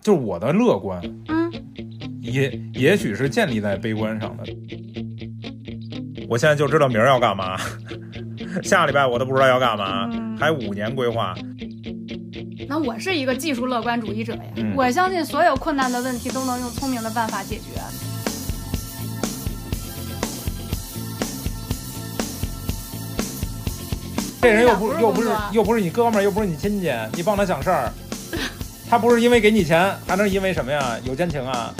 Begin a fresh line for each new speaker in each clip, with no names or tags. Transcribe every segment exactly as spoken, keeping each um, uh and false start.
就是我的乐观，
嗯，
也也许是建立在悲观上的。我现在就知道明儿要干嘛，下礼拜我都不知道要干嘛，
嗯、
还五年规划。
那我是一个技术乐观主义者呀，
嗯、
我相信所有困难的问题都能用聪明的办法解决。
这人又不又不是又不是你哥们儿，又不是你亲戚，你帮他想事儿，他不是因为给你钱，还能因为什么呀？有奸情啊！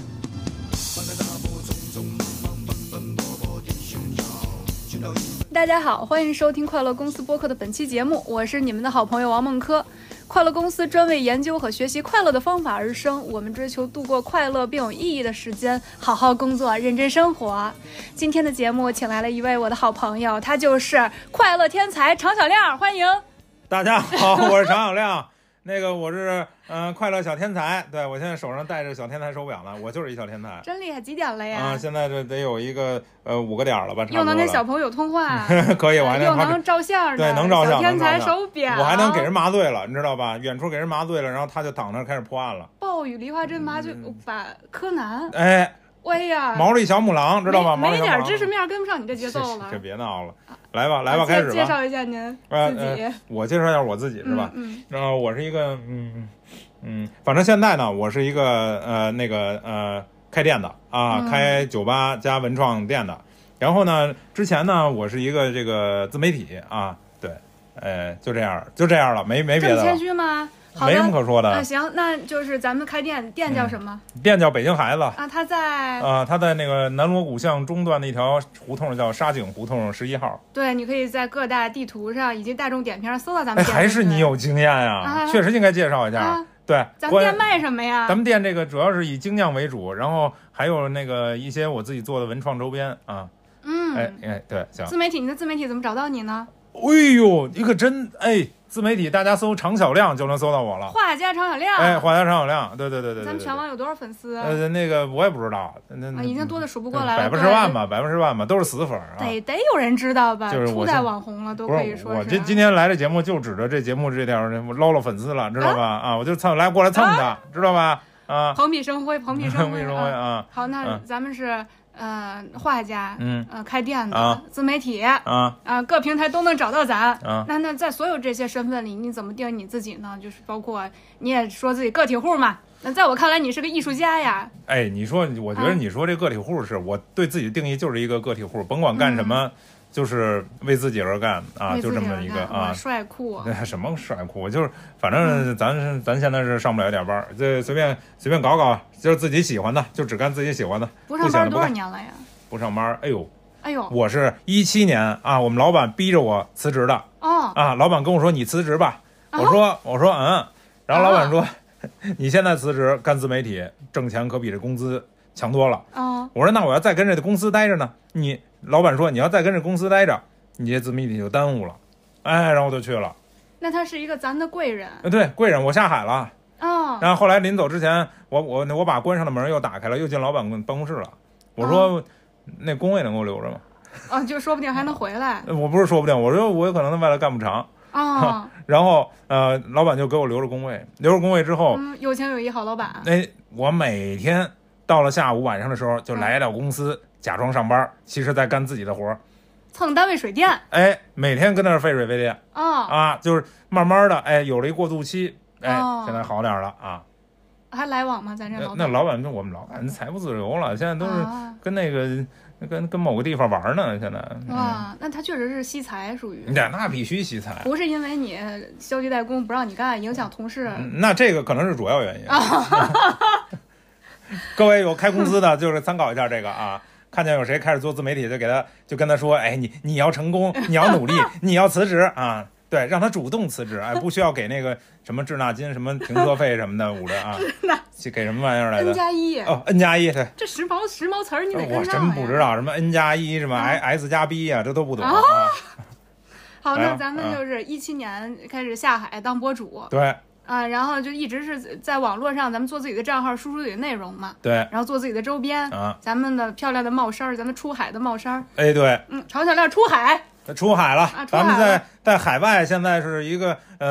大家好，欢迎收听快乐公司播客的本期节目，我是你们的好朋友王梦柯。快乐公司专为研究和学习快乐的方法而生，我们追求度过快乐并有意义的时间，好好工作，认真生活。今天的节目请来了一位我的好朋友，他就是快乐天才常小亮，欢迎。
大家好，我是常小亮。那个我是嗯、呃、快乐小天才，对，我现在手上戴着小天才手表呢，我就是一小天才，
真厉害。几点了呀？
啊、呃，现在这得有一个呃五个点了吧，差不多了。
又能跟小朋友通话，
可以，我还能、
呃、又能照相，
对，能照相。
小天才手表，
我还能给人麻醉了，你知道吧？远处给人麻醉了，然后他就躺那开始破案了。
暴雨梨花针麻醉法柯南，
哎。
哎呀，
毛利小母狼知道吗？
没点知识面跟不上你这节奏了。
这别闹了，来吧，来吧，开始吧。
介绍一下您自己。
呃、我介绍一下我自己是吧？
嗯，
然后、呃、我是一个嗯嗯，反正现在呢，我是一个呃那个呃开店的啊，
嗯、
开酒吧加文创店的。然后呢，之前呢，我是一个这个自媒体啊，对，呃，就这样，就这样了，没没别的了。
这么谦虚吗？
没什么可说的。
呃、行，那就是咱们开店，店叫什么？
嗯、店叫北京孩子
啊，他在
啊，他在那个南锣鼓巷中段的一条胡同，叫沙井胡同十一号。
对，你可以在各大地图上以及大众点评上搜到咱们店。
哎，还是你有经验呀、
啊，
确实应该介绍一下。
啊、
对，
咱们店卖什么呀？
咱们店这个主要是以精酿为主，然后还有那个一些我自己做的文创周边啊。
嗯，
哎哎，对，行。
自媒体，你的自媒体怎么找到你呢？
哎呦，你可真哎。自媒体大家搜常小亮就能搜到我了，
画家常小亮，
哎，画家常小亮，对对对 对, 对, 对, 对。
咱们全网有多少粉丝？
呃，那个我也不知道，那、
啊、已经多的数不过来了，
百分之万吧，百分之万吧，都是死粉啊。
得得有人知道吧？
就是
初代网红了，都可以说是。
我这今天来这节目就指着这节目这条我捞捞粉丝了，知道吧？啊，啊我就蹭来过来蹭他，
啊、
知道吧？啊，
蓬荜生辉，蓬荜生辉，
蓬荜生辉啊！
好，那咱们是。呃，画家，
嗯，
呃，开店的，
啊、
自媒体，
啊，
啊、呃，各平台都能找到咱。
啊，
那那在所有这些身份里，你怎么定义你自己呢？就是包括你也说自己个体户嘛。那在我看来，你是个艺术家呀。
哎，你说，我觉得你说这个体户是、啊、我对自己的定义就是一个个体户，甭管干什么。嗯就是为自己而干啊，就这么一个啊，
帅酷，
什么帅酷？就是反正咱、嗯、咱现在是上不了一点班，这随便随便搞搞，就是自己喜欢的，就只干自己喜欢的。
不上班多少年了呀？
不上班，哎呦，
哎呦，
我是一七年啊，我们老板逼着我辞职的。
哦，
啊，老板跟我说你辞职吧，
啊、
我说我说嗯，然后老板说、啊、你现在辞职干自媒体，挣钱可比这工资强多了。
哦，
我说那我要再跟这个公司待着呢，你。老板说你要再跟这公司待着，你这自媒体就耽误了，哎，然后我就去了。
那他是一个咱的贵人，
对，贵人，我下海了。
哦，
然后后来临走之前，我我我把关上的门又打开了，又进老板办公室了。我说、哦、那工位能给我留着吗？
哦，就说不定还能回来。
我不是说不定，我说我有可能在外头干不长。
哦，
然后呃，老板就给我留着工位，留着工位之后，
嗯，有情有义好老板。
哎，我每天到了下午晚上的时候，就来到公司。嗯假装上班，其实在干自己的活，
蹭单位水电。
哎，每天跟那儿费水费电。
哦、
啊，就是慢慢的，哎，有了一过渡期，哎，
哦、
现在好点了啊。
还来往吗？咱这老板？
那老板跟我们老板财不自由了，现在都是跟那个、啊、跟跟某个地方玩呢。现在
哇、嗯，那他确实是惜财，属于。
那那必须惜财，
不是因为你消极怠工不让你干，影响同事。
嗯、那这个可能是主要原因。各位有开公司的，就是参考一下这个啊。看见有谁开始做自媒体，就给他就跟他说，哎，你你要成功，你要努力，你要辞职啊，对，让他主动辞职，哎，不需要给那个什么滞纳金、什么停车费什么的捂着啊，给什么玩意儿来的
？N 加一
哦 ，N 加一，对，
这时髦时髦词儿你得跟上、
哦、我真不知道什么 N 加一，什么 S 加 B 呀、啊，这都不懂。啊、
好，那咱们就是一七年开始下海当博主，
对。
啊，然后就一直是在网络上，咱们做自己的账号，输出自己的内容嘛。
对。
然后做自己的周边
啊，
咱们的漂亮的帽衫，咱们出海的帽衫。
哎，对。
嗯，常小亮出海。
出海了，
啊、
咱们在在海外现在是一个呃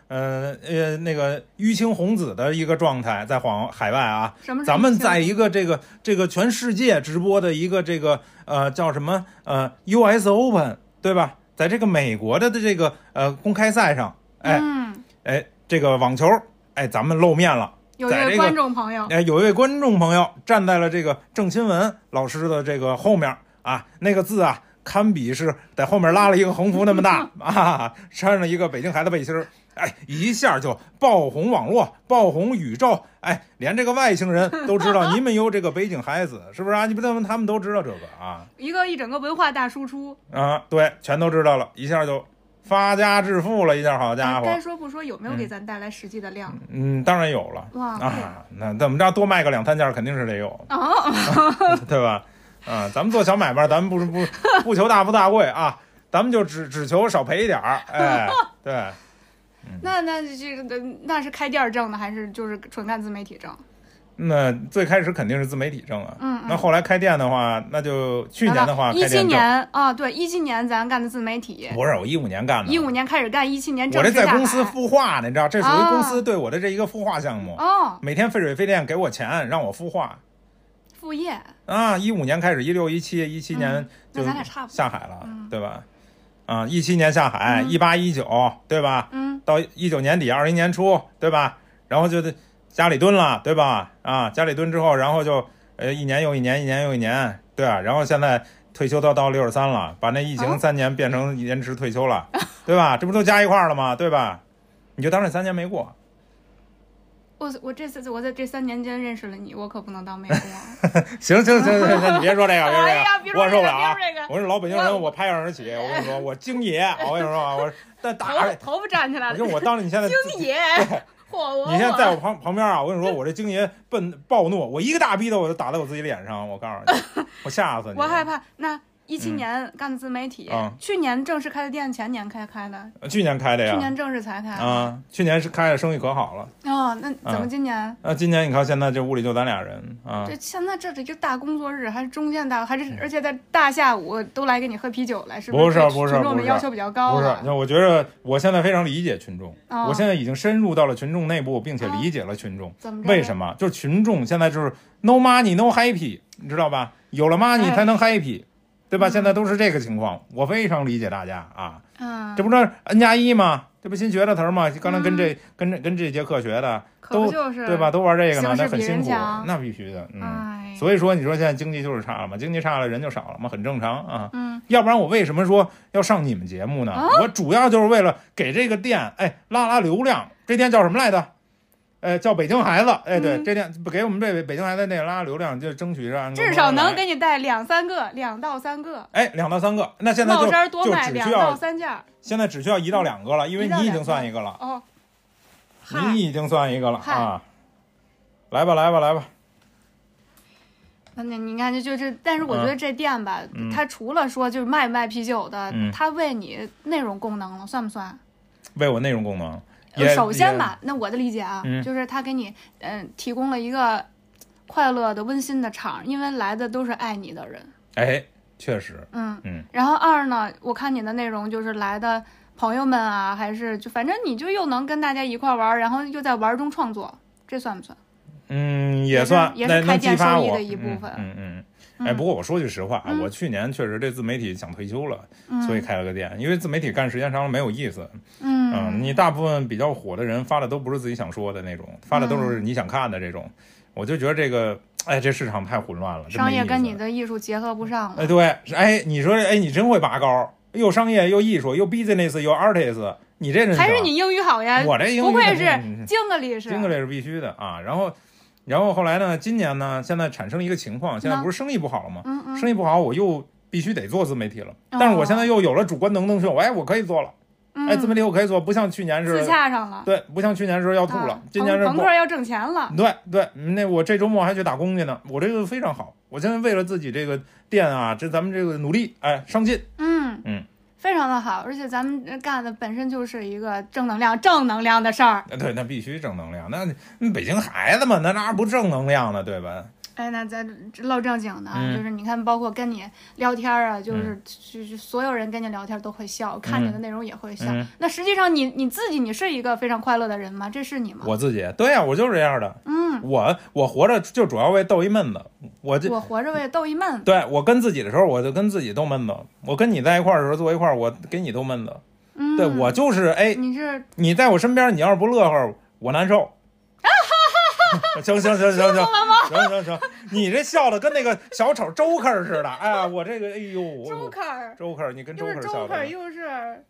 呃呃那个淤青红紫的一个状态，在黄海外啊。
什么？
咱们在一个这个这个全世界直播的一个这个呃叫什么呃 U S Open 对吧？在这个美国的这个呃公开赛上，哎、
嗯、
哎这个网球，哎咱们露面了。
有一位观众朋友，
哎，有一位观众朋友站在了这个郑钦文老师的这个后面啊，那个字啊，堪比是在后面拉了一个横幅那么大啊，穿着一个北京孩子背心儿，哎，一下就爆红网络，爆红宇宙，哎，连这个外星人都知道你们有这个北京孩子，是不是啊？你不他们他们都知道这个啊，
一个一整个文化大输出
啊，对，全都知道了，一下就。发家致富了一下，好家伙！
该说不说，有没有给咱带来实际的量？
嗯，当然有了。
哇
啊，那怎么着多卖个两三件，肯定是得有，
哦、
对吧？啊，咱们做小买卖，咱们不是不不求大富大贵啊，咱们就只只求少赔一点儿。哎，对。
嗯、那那这个那是开店挣的，还是就是纯干自媒体挣？
那最开始肯定是自媒体挣啊，
嗯，嗯
那后来开店的话，那就去年的话，
一七年啊，对，一七年咱干的自媒体，
不是我一五年干的，
一五年开始干，一七年正
我这在公司孵化，你知道，这属于公司对我的这一个孵化项目
哦，
每天费水费电给我钱让我孵化，
副业
啊，一五年开始，一六一七一七年就下海了，
嗯、
对吧？啊，一七年下海，一八一九对吧？
嗯，
到一九年底二一年初对吧？然后就家里蹲了，对吧？啊，家里蹲之后，然后就呃一年又一年，一年又一年，对啊。然后现在退休都到六十三了，把那疫情三年变成延迟退休了，啊、对吧？这不都加一块了吗？对吧？你就当这三年没过。
我我这次我在这三年间认识了你，我可不能当没过。
行行行行行，你别说这个，别说这个，
哎呀别说这个、
我受不了啊！
这个、
我是老北京人，我, 我拍案而起。我跟你说，我京爷，我跟你说啊，我但打
头发站起来了。
我跟我当着你现在
京爷。
你现在在我旁旁边啊，我跟你说，我这京爷笨暴怒，我一个大逼斗我就打在我自己脸上，我告诉你，我吓死你！
我害怕。那一七年干的自媒体，
嗯、
去年正式开的店，前年开开的。
去年开的呀。
去年正式才开。
啊，去年是开的，生意可好了。
哦，那怎么今年？
啊，啊今年你看现在这屋里就咱俩人啊。
这现在这里就大工作日，还是中间大，还是而且在大下午都来给你喝啤酒来，是
不
是？
不是，
群众的要求比较高。
不是，那我觉得我现在非常理解群众，
哦、
我现在已经深入到了群众内部，并且理解了群众。
哦、怎么？
为什么？就是群众现在就是 no money no happy， 你知道吧？有了 money 才能 happy。哎对吧？现在都是这个情况，我非常理解大家啊。
嗯，
这不是 N 加一吗？这不新学的词吗？刚才跟这、嗯、跟这跟这节课学的，都
就是
对吧？都玩这个呢，那很辛苦，
嗯、
那必须的。嗯，
哎、
所以说你说现在经济就是差了嘛，经济差了人就少了嘛，很正常啊。
嗯，
要不然我为什么说要上你们节目呢？
啊、
我主要就是为了给这个店哎拉拉流量。这店叫什么来着？哎，叫北京孩子，哎，对，
嗯、
这店给我们这北京孩子那拉流量，就争取让
至少能给你带两三个，两到三个，
哎，两到三个，那现在就
帽多卖
就只需要
三件，
现在只需要一到两个了，因为你已经算一个了，
哦，
你已经算一个了啊，来吧，来吧，来吧。
那你看，就是，但是我觉得这店吧，
嗯、
它除了说就是卖不卖啤酒的，
嗯、
它为你内容功能了，算不算？
为我内容功能。
首先吧，那我的理解啊，
嗯、
就是他给你嗯、呃、提供了一个快乐的、温馨的场，因为来的都是爱你的人。
哎，确实，
嗯
嗯。
然后二呢，我看你的内容就是来的朋友们啊，还是就反正你就又能跟大家一块玩，然后又在玩中创作，这算不算？
嗯，也算，
也是开店收益的
一
部分。
嗯嗯。嗯哎，不过我说句实话，
嗯、
我去年确实这自媒体想退休了，
嗯、
所以开了个店。因为自媒体干时间长了没有意思。
嗯,
嗯你大部分比较火的人发的都不是自己想说的那种，发的都是你想看的这种。嗯、我就觉得这个，哎，这市场太混乱了，
商业跟你的艺术结合不上了。
哎，对，哎，你说，哎，你真会拔高，又商业又艺术又 business 又 artist， 你这人
还是你英语好呀？
我这英语
不愧是京格里是，
京格里是必须的啊。然后。然后后来呢？今年呢？现在产生了一个情况，现在不是生意不好了吗？
嗯嗯、
生意不好，我又必须得做自媒体了。哦、但是我现在又有了主观能动性，哎，我可以做了。
嗯、
哎，自媒体我可以做，不像去年是
自洽上了。
对，不像去年时候要吐了，
啊、
今年是
朋克要挣钱了。
对对，那我这周末还去打工去呢。我这个非常好，我现在为了自己这个店啊，这咱们这个努力，哎，上进。
嗯
嗯。
非常的好，而且咱们干的本身就是一个正能量、正能量的事儿。
对，那必须正能量。那北京孩子嘛，那哪不正能量呢？对吧？
哎，那咱唠正经的，
嗯、
就是你看，包括跟你聊天啊，就是、嗯、就是所有人跟你聊天都会笑，看你的内容也会笑。
嗯、
那实际上你你自己，你是一个非常快乐的人吗？这是你吗？
我自己，对呀、啊，我就是这样的。
嗯，
我我活着就主要为逗一闷子。我就
我活着为逗一闷子。
对，我跟自己的时候，我就跟自己逗闷子；我跟你在一块儿的时候，坐一块儿，我给你逗闷子。
嗯，
对我就是哎，
你是
你在我身边，你要是不乐呵，我难受。行行行行行行行行，你这笑的跟那个小丑周克似的，哎呀，我这个哎呦，
周克
周克，你跟周克笑
的，又是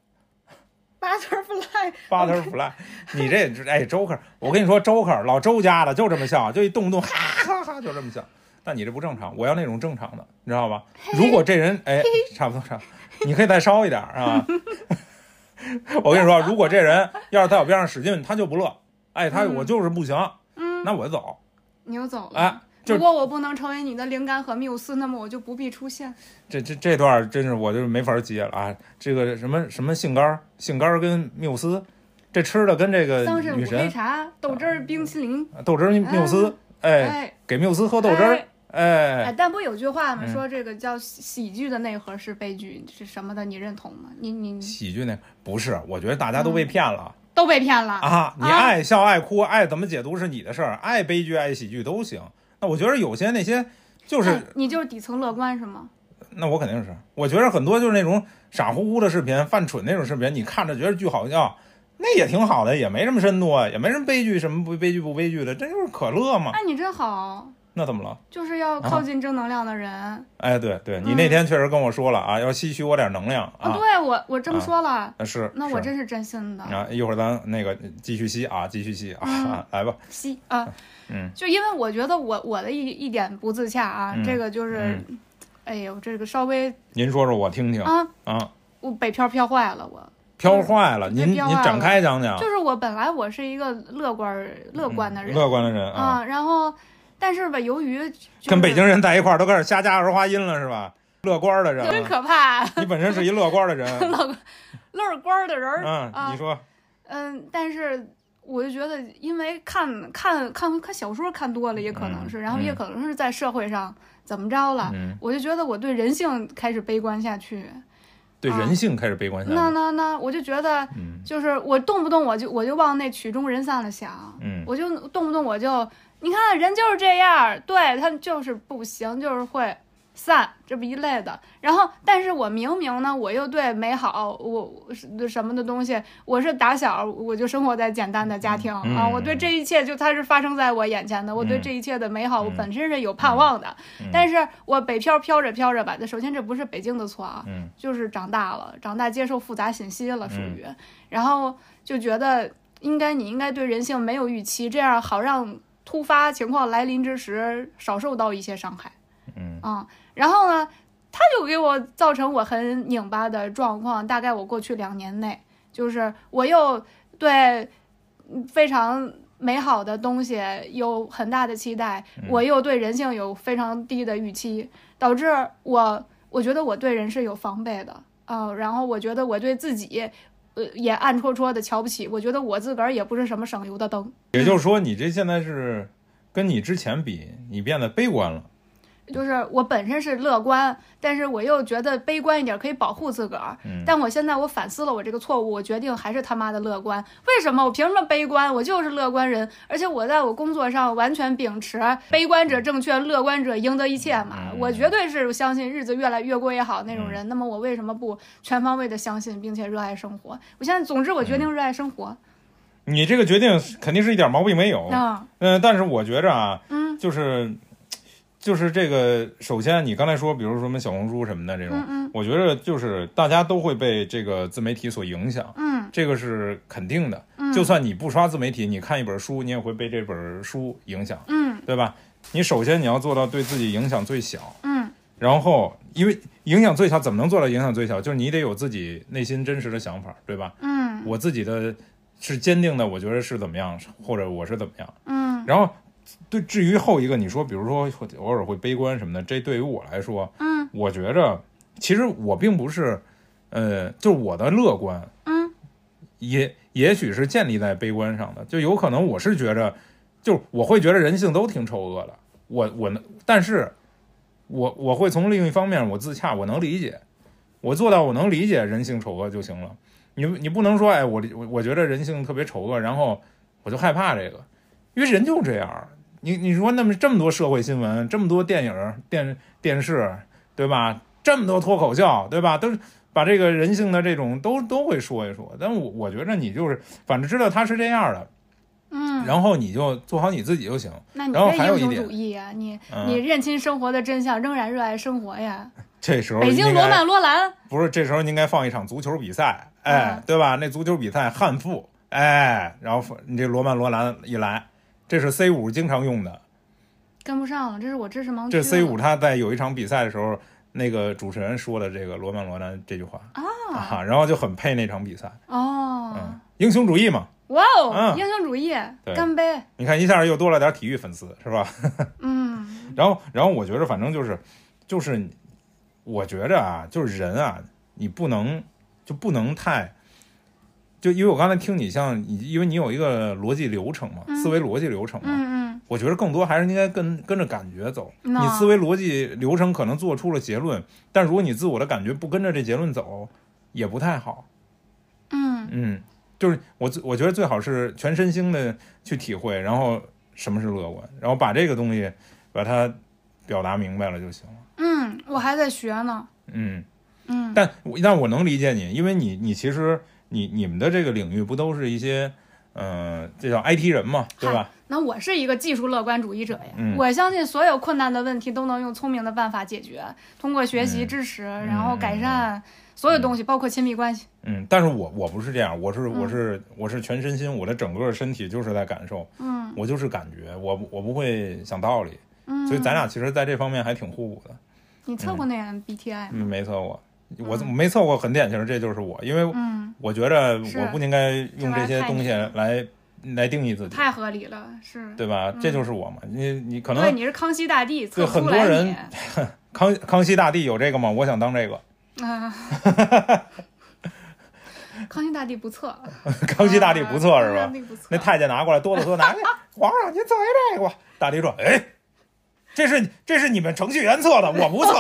butterfly
butterfly， 你这哎周克，我跟你说周克老周家的就这么笑，就一动不动哈哈哈就这么笑，但你这不正常，我要那种正常的，你知道吧？如果这人哎差不多差不多，你可以再烧一点啊。我跟你说，如果这人要是在我边上使劲，他就不乐，哎，他我就是不行。
嗯，
那我就走，
你就走了。
哎，
如果我不能成为你的灵感和缪斯，那么我就不必出现。
这这这段真是我就没法接了啊！这个什么什么杏干杏干跟缪斯，这吃的跟这个女神
桑葚黑茶、豆汁儿、冰淇淋、
豆汁儿缪斯，哎，
哎
给缪斯喝豆汁儿，哎
哎，但不有句话吗？嗯、说这个叫喜剧的内核是悲剧是什么的？你认同吗？你你
喜剧那不是？我觉得大家都被骗了。
嗯都被骗了
啊！你爱笑爱哭爱怎么解读是你的事儿，爱悲剧爱喜剧都行。那我觉得有些那些就是、
哎、你就是底层乐观是吗？
那我肯定是。我觉得很多就是那种傻乎乎的视频、犯蠢那种视频，你看着觉得巨好笑，那也挺好的，也没什么深度啊，也没什么悲剧，什么不悲剧不悲剧的，这就是可乐嘛。
哎，你真好。
那怎么了？
就是要靠近正能量的人。啊、
哎，对对，你那天确实跟我说了、嗯、啊，要吸取我点能量啊。
啊对我我这么说了。
啊、是。
那我真是真心的。
啊，一会儿咱那个继续吸啊，继续吸啊，嗯、来吧。
吸啊，
嗯，
就因为我觉得我我的一一点不自洽啊，
嗯、
这个就是，
嗯、
哎呦，这个稍微。
您说说我听听
啊
啊。
我北漂飘坏了，我。
飘坏了，您您展开讲讲。
就是我本来我是一个乐观乐观的人，
乐观的人啊，
啊然后。但是吧，由于、就是、
跟北京人在一块儿都开始瞎加儿化音了，是吧？乐观的人，
真可怕。
你本身是一乐观的人，
乐乐观的人。
嗯，
啊、
你说。
嗯，但是我就觉得，因为看看看看小说看多了，也可能是，
嗯、
然后也可能是在社会上怎么着了，
嗯、
我就觉得我对人性开始悲观下去。
对人性开始悲观下去。
啊、那那那，我就觉得，就是我动不动我就我就往那曲终人散了想，
嗯，
我就动不动我就。你看人就是这样，对他就是不行，就是会散，这不一类的。然后，但是我明明呢，我又对美好，我什么的东西，我是打小我就生活在简单的家庭、
嗯、
啊，我对这一切就它是发生在我眼前的，我对这一切的美好，我本身是有盼望的。
嗯、
但是我北漂飘着飘着吧，首先这不是北京的错啊，
嗯、
就是长大了，长大接受复杂信息了，属于，嗯、然后就觉得应该你应该对人性没有预期，这样好让。突发情况来临之时，少受到一些伤害，
嗯
啊，然后呢，他就给我造成我很拧巴的状况。大概我过去两年内，就是我又对非常美好的东西有很大的期待，
嗯、
我又对人性有非常低的预期，导致我我觉得我对人是有防备的啊，然后我觉得我对自己。呃，也暗戳戳的瞧不起，我觉得我自个儿也不是什么省油的灯。
也就是说，你这现在是跟你之前比，你变得悲观了。
就是我本身是乐观，但是我又觉得悲观一点可以保护自个儿。
嗯，
但我现在我反思了我这个错误，我决定还是他妈的乐观。为什么？我凭什么悲观？我就是乐观人，而且我在我工作上完全秉持悲观者正确，乐观者赢得一切嘛。
嗯、
我绝对是相信日子越来越过越好那种人。嗯、那么我为什么不全方位的相信并且热爱生活？我现在，总之我决定热爱生活。
嗯、你这个决定肯定是一点毛病没有。
嗯，
呃，但是我觉着啊，
嗯，
就是。就是这个，首先你刚才说，比如说什么小红书什么的这种，
嗯嗯，
我觉得就是大家都会被这个自媒体所影响，
嗯，
这个是肯定的。
嗯，
就算你不刷自媒体，你看一本书，你也会被这本书影响，
嗯，
对吧？你首先你要做到对自己影响最小，
嗯，
然后因为影响最小，怎么能做到影响最小？就是你得有自己内心真实的想法，对吧？
嗯，
我自己的是坚定的，我觉得是怎么样，或者我是怎么样，
嗯，
然后。对，至于后一个，你说，比如说偶尔会悲观什么的，这对于我来说，
嗯，
我觉着其实我并不是，呃，就是我的乐观，
嗯，
也也许是建立在悲观上的，就有可能我是觉着，就我会觉得人性都挺丑恶的， 我我能，但是我我会从另一方面我自洽，我能理解，我做到我能理解人性丑恶就行了。你你不能说哎我我我觉得人性特别丑恶，然后我就害怕这个，因为人就这样。你你说那么这么多社会新闻，这么多电影电电视，对吧？这么多脱口秀，对吧？都是把这个人性的这种都都会说一说。但我我觉得你就是反正知道他是这样的，
嗯，
然后你就做好你自己就行。
那你
然后
这英雄
还有一点
主义呀、你、
嗯、
你认清生活的真相，仍然热爱生活呀。
这时候
北京罗曼罗兰
不是，这时候应该放一场足球比赛，哎，
嗯、
对吧？那足球比赛汉服，哎，然后你这罗曼罗兰一来，这是 C 五经常用的。
跟不上了，这是我知识盲区。
这 C 五他在有一场比赛的时候，那个主持人说的这个罗曼罗兰这句话
啊,
啊，然后就很配那场比赛
哦、
嗯，英雄主义嘛，
哇哦、
嗯，
英雄主义，干杯！
你看一下又多了点体育粉丝，是吧？
嗯，
然后然后我觉得反正就是就是，我觉着啊，就是人啊，你不能就不能太。就因为我刚才听你像你，因为你有一个逻辑流程嘛，
嗯、
思维逻辑流程嘛，
嗯嗯，
我觉得更多还是应该跟跟着感觉走。
嗯、
你思维逻辑流程可能做出了结论，但如果你自我的感觉不跟着这结论走，也不太好。
嗯
嗯，就是我我觉得最好是全身心的去体会，然后什么是乐观，然后把这个东西把它表达明白了就行了。
嗯，我还在学呢。
嗯
嗯，
但但我能理解你，因为你你其实。你你们的这个领域不都是一些，呃，这叫 I T 人嘛，对吧？
那我是一个技术乐观主义者呀、
嗯，
我相信所有困难的问题都能用聪明的办法解决，通过学习知识，
嗯、
然后改善所有东西，嗯、包括亲密关系。
嗯，但是我我不是这样，我是我是、嗯、我是全身心，我的整个身体就是在感受，
嗯，
我就是感觉，我我不会想道理，
嗯，
所以咱俩其实在这方面还挺互补的。
你测过那 M B T I 吗？
嗯，没测过。我没测过，很典型，这就是我，因为我觉得我不应该用这些东西来来定义自己，
太合理了，是
对吧？
嗯、
这就是我嘛，你你可能
对你是康熙大帝，
对很多人康康熙大帝有这个吗？我想当这个
啊，康熙大帝不测，
康熙大帝不测、啊、是吧？
那
太监拿过来，哆哆嗦拿去，皇上您测一这个吧。大帝说：“哎，这是这是你们程序员测的，我不测。”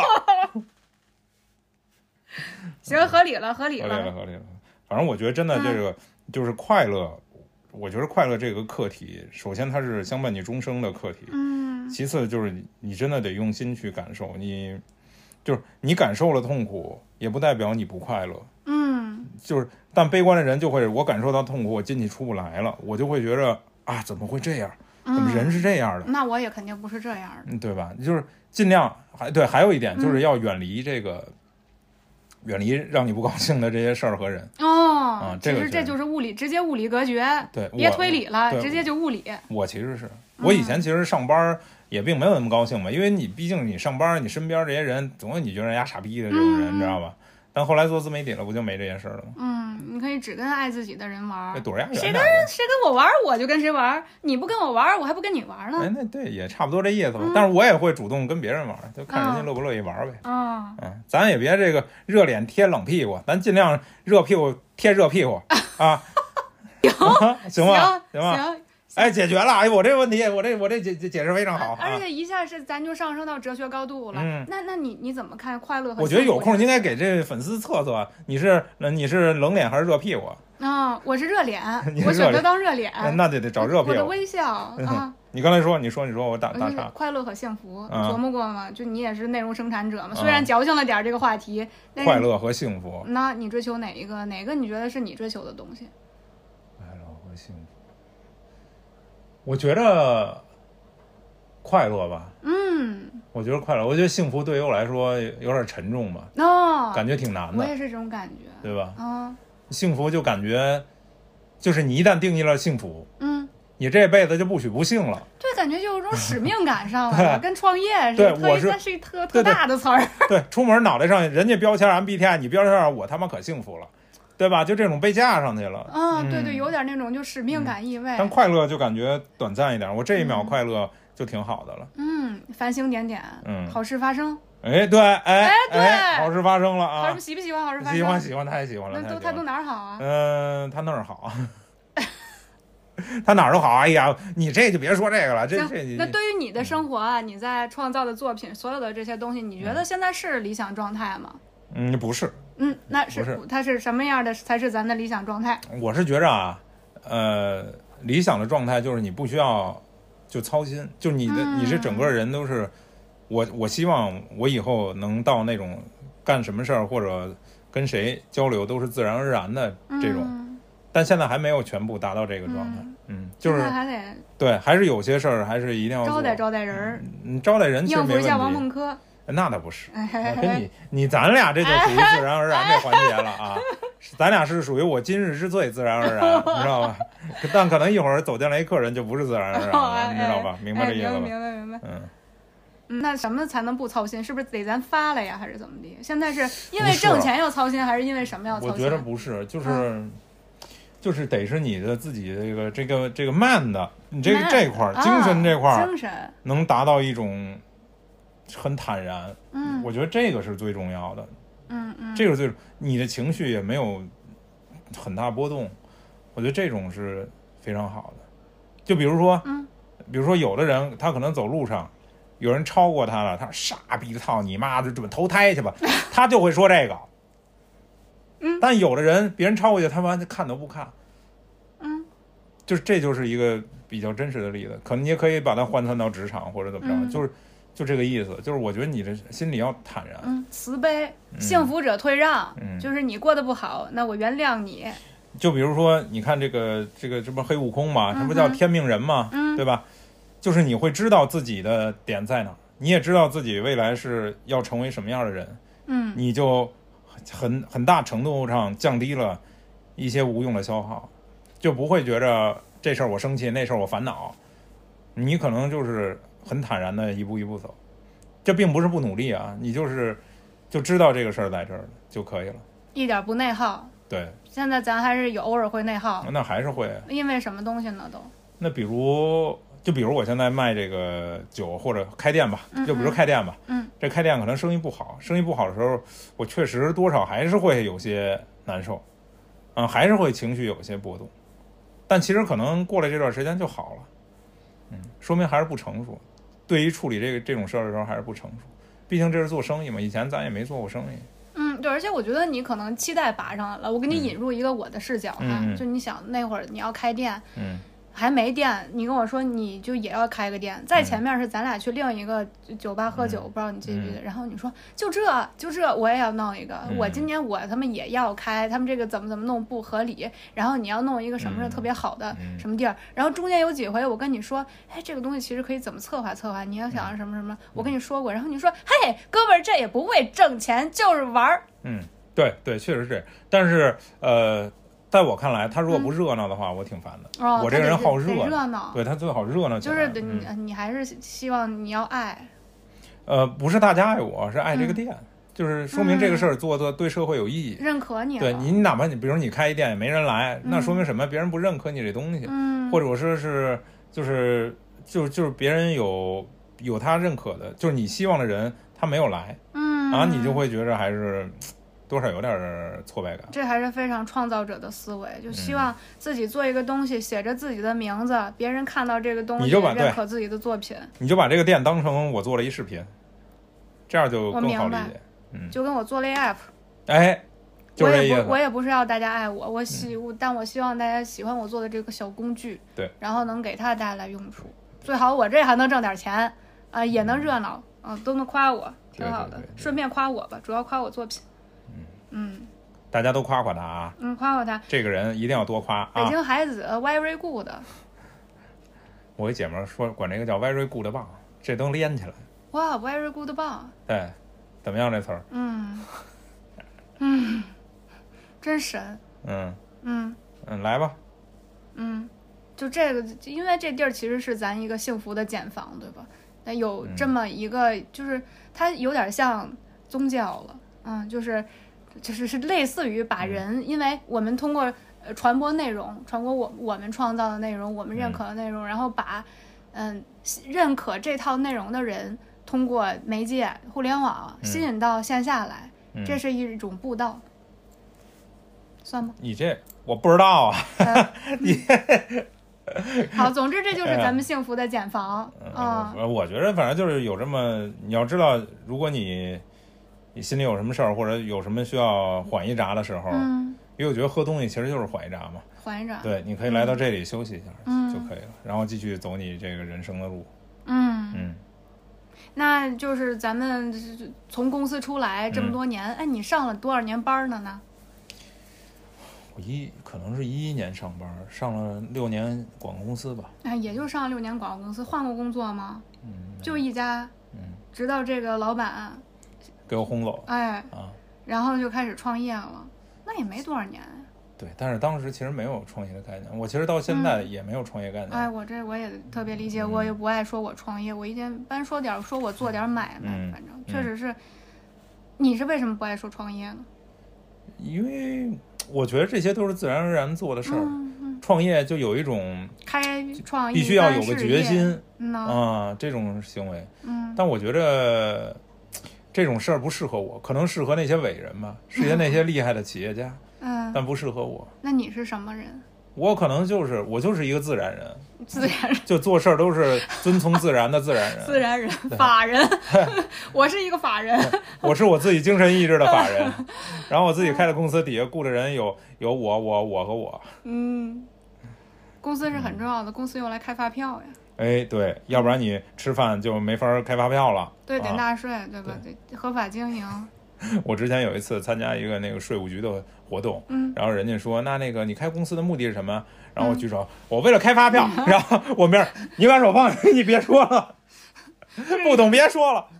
行，合理了，合理了，
合理了，合理了。反正我觉得真的这个、嗯、就是快乐，我觉得快乐这个课题，首先它是相伴你终生的课题，
嗯，
其次就是你真的得用心去感受，你就是你感受了痛苦，也不代表你不快乐，
嗯，
就是但悲观的人就会，我感受到痛苦，我进去出不来了，我就会觉得啊，怎么会这样？怎么人是这样的？
嗯、那我也肯定不是这样的，
对吧？就是尽量还对，还有一点就是要远离这个。嗯远离让你不高兴的这些事儿和人
哦，
啊，这个
其实这就是物理，直接物理隔绝，
对，
别推理了，直接就物理。
我其实是我以前其实上班也并没有那么高兴嘛，因为你毕竟你上班，你身边这些人总有你觉得人家傻逼的这种人，
嗯、
你知道吧？但后来做自媒体了，不就没这件事了吗？
嗯，你可以只跟爱自己的人玩，
躲着
谁跟谁跟我玩，我就跟谁玩。你不跟我玩，我还不跟你玩呢。
哎，那对，也差不多这意思吧。嗯、但是我也会主动跟别人玩，就看人家乐不乐意玩呗。
嗯，
嗯，咱也别这个热脸贴冷屁股，咱尽量热屁股贴热屁股啊。
行
行吧，行吧。
行。
哎，解决了！哎，我这个问题，我这我这解解释非常好，
而且一下是咱就上升到哲学高度了。
嗯，
那那你你怎么看快乐和？
我觉得有空应该给这粉丝测测，你是你是冷脸还是热屁股？
啊、哦，我是热脸，我选择当热脸，
那得得找热屁股。
我的微笑啊！
你刚才说，你说你说我打打岔。
快乐和幸福，
嗯、
琢磨过吗？就你也是内容生产者嘛，虽然矫情了点这个话题。
嗯、快乐和幸福，
那你追求哪一个？哪个你觉得是你追求的东西？
快乐和幸福。我觉得快乐吧，
嗯，
我觉得快乐，我觉得幸福对于我来说有点沉重吧，
哦，
感觉挺难的。
我也是这种感觉，
对吧？
啊、哦，
幸福就感觉，就是你一旦定义了幸福，
嗯，
你这辈子就不许不幸了。
对，感觉就有种使命感上来了，跟创业似
的。
对，
我是
是一特特大的词儿。
对，出门脑袋上人家标签 M B T I， 你标签上我他妈可幸福了。对吧？就这种被架上去了
啊、嗯，对对，有点那种就使命感意味。
嗯、但快乐就感觉短暂一点，我这一秒快乐就挺好的了。
嗯，繁星点点，
嗯，
好事发生。
哎，对，哎
哎对
哎，好事发生了啊！
喜不喜欢好事发生？
喜欢喜欢，太喜欢了。
那都他都哪儿好啊？
嗯、呃，他那儿好。 他哪儿都好。哎呀，你这就别说这个了，这这。
那对于你的生活啊，你在创造的作品，所有的这些东西，你觉得现在是理想状态吗？
嗯，不是。
嗯，那是, 是它是什么样的才是咱的理想状态？
我是觉着啊，呃，理想的状态就是你不需要就操心，就你的、嗯、你是整个人都是，我我希望我以后能到那种干什么事儿或者跟谁交流都是自然而然的这种，嗯、但现在还没有全部达到这个状态。嗯，嗯就是
还得
对，还是有些事儿还是一定要
招待招待人，
嗯，招待人其实没问题。
应付一下王梦科。
那倒不是，跟你你咱俩这就属于自然而然这环节了啊，咱俩是属于我今日之最自然而然，你知道吧？但可能一会儿走进来一客人就不是自然而然了，你知道吧？明白这意思吧？
明白明白。
嗯，
那什么才能不操心？是不是得咱发了呀，还是怎么的？现在是因为挣钱要操心，还是因为什么要操心？
我觉得不是，就是。嗯就是得是你的自己这个这个这个 man 的，你这个这块精神这块
精神
能达到一种很坦然，
嗯，
我觉得这个是最重要的，
嗯嗯，
这个最你的情绪也没有很大波动，我觉得这种是非常好的。就比如说，
嗯，
比如说有的人他可能走路上有人超过他了，他傻逼操你妈的，准投胎去吧，他就会说这个。
嗯，
但有的人别人超过去，他完全看都不看，
嗯，
就是这就是一个比较真实的例子，可能你也可以把它换算到职场或者怎么着，
嗯、
就是就这个意思，就是我觉得你的心里要坦然，
嗯，慈悲，幸福者退让，
嗯，
就是你过得不好，那我原谅你。
就比如说，你看这个这个这不黑悟空嘛，这不叫天命人嘛，
嗯，
对吧？就是你会知道自己的点在哪，你也知道自己未来是要成为什么样的人，
嗯，
你就。很很大程度上降低了一些无用的消耗，就不会觉着这事儿我生气，那事儿我烦恼，你可能就是很坦然的一步一步走，这并不是不努力啊，你就是就知道这个事儿在这儿就可以了，
一点不内耗。
对，
现在咱还是有偶尔会内耗，
那还是会，
因为什么东西呢？都
那比如就比如我现在卖这个酒或者开店吧，就比如开店吧，
嗯，
这开店可能生意不好，生意不好的时候，我确实多少还是会有些难受，嗯，还是会情绪有些波动，但其实可能过了这段时间就好了，嗯，说明还是不成熟，对于处理这个这种事儿的时候还是不成熟，毕竟这是做生意嘛，以前咱也没做过生意。
嗯，对，而且我觉得你可能期待拔上来了，我给你引入一个我的视角哈、
嗯嗯、
就你想那会儿你要开店，
嗯。
还没店，你跟我说你就也要开个店，在前面是咱俩去另一个酒吧喝酒，
嗯、
不知道你记不记得？然后你说就这就这，我也要弄一个，
嗯、
我今年我他们也要开，他们这个怎么怎么弄不合理，然后你要弄一个什么是特别好的、
嗯、
什么地儿，然后中间有几回我跟你说，哎，这个东西其实可以怎么策划策划，你要想什么什么，我跟你说过，然后你说，嘿，哥们儿，这也不会挣钱，就是玩儿。
嗯，对对，确实是，但是呃。在我看来，他如果不热闹的话，嗯、我挺烦的。
哦、
我这个人好
热
热
闹，
对他最好热闹起来。
就是你、嗯，你还是希望你要爱。
呃，不是大家爱我，是爱这个店，嗯、就是说明这个事儿做的对社会有意义，
认可你了。
对你，哪怕你比如你开一店也没人来，嗯、那说明什么？别人不认可你这东西，
嗯，
或者说是就是就就是别人有有他认可的，就是你希望的人他没有来，
嗯，
然后你就会觉着还是。多少有点挫败感，
这还是非常创造者的思维，就希望自己做一个东西，嗯、写着自己的名字，别人看到这个东西，
你就把
认可自己的作品，
你就把这个店当成我做了一视频，这样就更好理解。嗯，
就跟我做了一 app，
哎，就是这意思。
我也不，我也不是要大家爱我，我喜，嗯、但我希望大家喜欢我做的这个小工具，
对，
然后能给他带来用处，最好我这还能挣点钱啊、呃，也能热闹啊、呃，都能夸我，挺好的，
对对对对，
顺便夸我吧，主要夸我作品。嗯，
大家都夸夸他啊！
嗯，夸夸他，
这个人一定要多夸啊！
北京孩子 very good。
我一姐们说管这个叫 very good 棒，这都连起来。
哇 ，very good 棒。
对，怎么样这词儿？
嗯嗯，真神。
嗯
嗯
嗯，来吧。
嗯，就这个，因为这地儿其实是咱一个幸福的茧房，对吧？那有这么一个，嗯、就是它有点像宗教了。嗯，就是就是是类似于把人，嗯、因为我们通过呃传播内容，传播我我们创造的内容，我们认可的内容，嗯、然后把嗯认可这套内容的人通过媒介互联网吸引到线下来，
嗯、
这是一种布道，算吗？
你这我不知道啊，
呃、
你
好，总之这就是咱们幸福的茧房啊、
嗯。我觉得反正就是有这么，你要知道，如果你你心里有什么事儿，或者有什么需要缓一闸的时候，嗯，因为我觉得喝东西其实就是缓一闸嘛，
缓一闸。
对，你可以来到这里休息一下，
嗯，
就可以了，然后继续走你这个人生的路。
嗯
嗯，
那就是咱们从公司出来这么多年，嗯、哎，你上了多少年班了呢？
我一可能是一一年上班，上了六年广告公司吧。
哎，也就上了六年广告公司，换过工作吗？
嗯，
就一家。
嗯，
直到这个老板
给我轰走了。
哎
啊，
然后就开始创业了，那也没多少年。
对，但是当时其实没有创业的概念，我其实到现在也没有创业概念。
嗯、哎，我这我也特别理解，嗯、我也不爱说我创业，我一般说点说我做点买卖，
嗯、
反正确实是。嗯、你是为什么不爱说创业呢？
因为我觉得这些都是自然而然做的事儿。
嗯嗯、
创业就有一种
开创
必须要有个决心、
嗯、
啊，这种行为。
嗯，
但我觉得这种事儿不适合我，可能适合那些伟人吧，适合那些厉害的企业家。
嗯，
但不适合我。
那你是什么人？
我可能就是我就是一个自然人，
自然人
就做事儿都是遵从自然的自然人。
自然人，法人。我是一个法人，
我是我自己精神意志的法人。然后我自己开的公司，底下雇的人有有我我我和我。
嗯，公司是很重要的，嗯、公司用来开发票呀。
哎，对，要不然你吃饭就没法开发票了。
对，得纳税，啊、对吧？得合法经营。
我之前有一次参加一个那个税务局的活动，
嗯，
然后人家说，那那个你开公司的目的是什么？然后我举手，嗯、我为了开发票。然后我面你把手放下，你别说了，不懂别说了。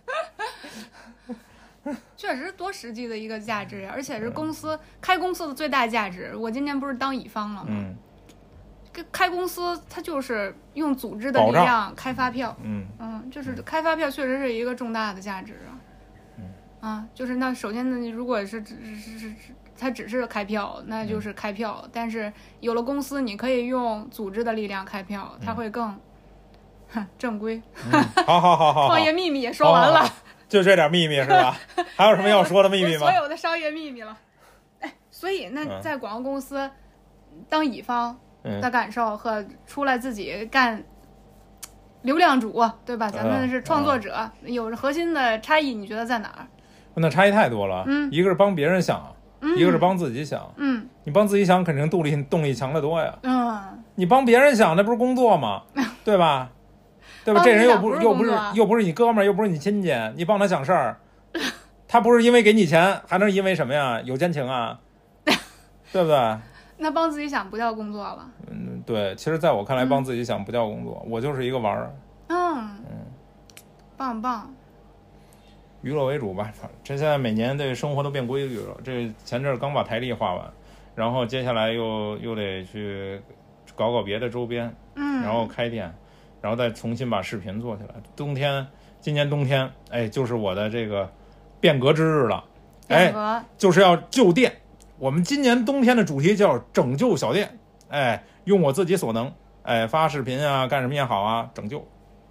确实多实际的一个价值呀，而且是公司、嗯、开公司的最大价值。我今年不是当乙方了吗？
嗯，
开公司它就是用组织的力量开发票。
嗯
嗯，就是开发票确实是一个重大的价值啊。啊，就是那首先呢，如果是只是是它只是开票，那就是开票。嗯、但是有了公司，你可以用组织的力量开票，它会更，哼、嗯，正规。
嗯、好好好好，
创业秘密也说完了，
好好好就这点秘密是吧？还有什么要说的秘密吗？
所有的商业秘密了。哎，所以那在广告公司、嗯、当乙方的感受和出来自己干。流量主对吧？咱们是创作者，嗯、有核心的差异，你觉得在哪儿？
那差异太多了，
嗯，
一个是帮别人想，
嗯、
一个是帮自己想，
嗯，
你帮自己想肯定动力动力强得多呀，
嗯，
你帮别人想那不是工作吗？对吧？对吧？这人又不又不是又不是你哥们儿，又不是你亲戚，你帮他想事儿，他不是因为给你钱，还能因为什么呀？有奸情啊，对不对？
那帮自己想不叫工作了。
嗯，对，其实在我看来，帮自己想不叫工作，嗯、我就是一个玩儿。
嗯
嗯，
棒棒。
娱乐为主吧，这现在每年这生活都变规矩了。这前阵刚把台历画完，然后接下来又又得去搞搞别的周边，
嗯，
然后开店，然后再重新把视频做起来。冬天，今年冬天，哎，就是我的这个变革之日了，
变革
哎，就是要救店。我们今年冬天的主题叫拯救小店，哎，用我自己所能，哎，发视频啊，干什么也好啊，拯救。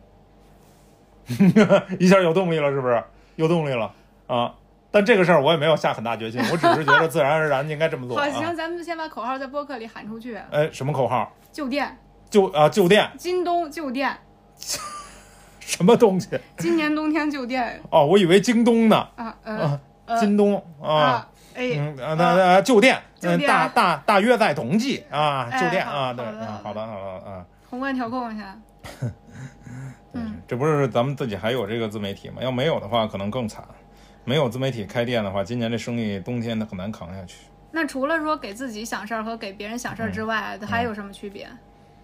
一下有动力了，是不是？有动力了啊！但这个事儿我也没有下很大决心，我只是觉得自然而然应该这么做。
好，行，咱们先把口号在播客里喊出去。
哎，什么口号？
旧店。
旧啊，旧店。
京东旧店。
什么东西？
今年冬天旧店。
哦，我以为京东呢。
啊，呃，
啊京东啊。
啊哎，
嗯，那那旧店，
嗯，
大大大约在冬季啊，旧店
啊，
对，啊，好的好的啊。
宏观调控一下。
嗯，这不是咱们自己还有这个自媒体吗？要没有的话，可能更惨。没有自媒体开店的话，今年这生意冬天很难扛下去。
那除了说给自己想事儿和给别人想事儿之外，
嗯、
还有什么区别？